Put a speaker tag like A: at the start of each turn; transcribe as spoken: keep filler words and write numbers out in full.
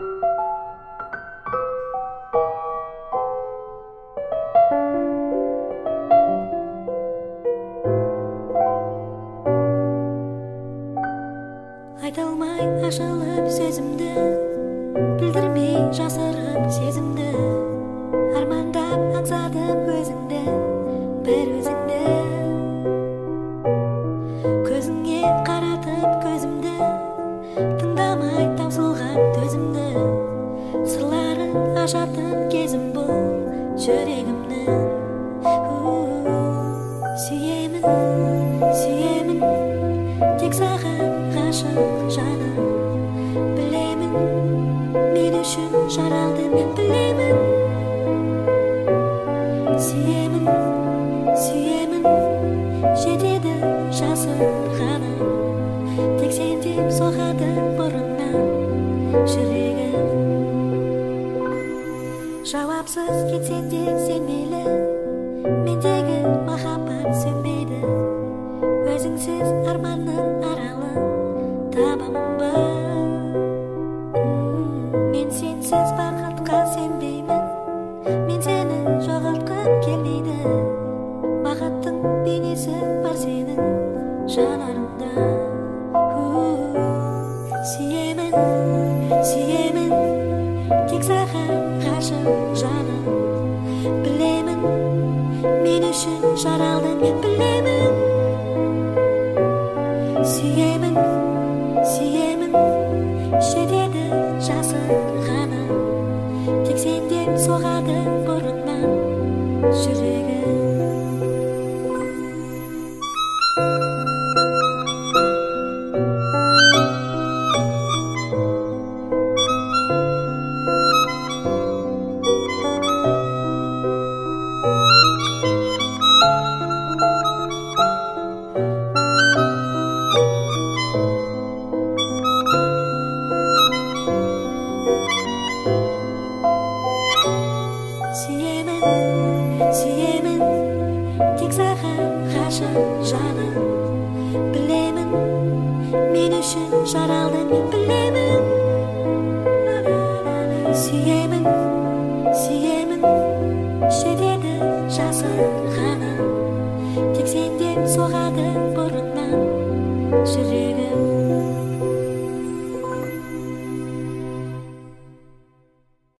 A: Айтылмай ашылып сөзімді, білдірмей жасырып сезімді, армандап аңсадым өзіңді, бір өзіңді. Көзіңе қаратып көзімді, тыңдамай таусылған төзімді, сырларын ашатын кезім бұл жүрегімнің. Сүйемін, сүйемін, тек саған ғашық жаным. Білемін, мен үшін жаралдың, білемін. Сүйемін, сүйемін, жетеді жасым ғаным. Тек сен деп соғады бұрыннан жүрегім. Жауапсыз кетсең де сен мейлі, мендегі махаббат сөнбейді. Өзіңсіз арманның аралын табамын ба? Мен сенсіз бақытқа сенбеймін, мен сені жоғалтқым келмейді. Бақыттың бейнесі бар сенің жанарыңда. Сүйемін, сүйемін, тек саған ғашық жаным. Білемін, мен үшін жаралдың, білемін. Сүйемін, сүйемін, жетеді жасым ғаным. Тек сен деп соғады бұрыннан жүрегім. Сүйемін, сүйемін, тек саған ғашық жаным. Білемін, мен үшін жаралдың, білемін. Сүйемін, сүйемін, жетеді жасым ғаным. Тек сен деп соғады бұрыннан жүрегім.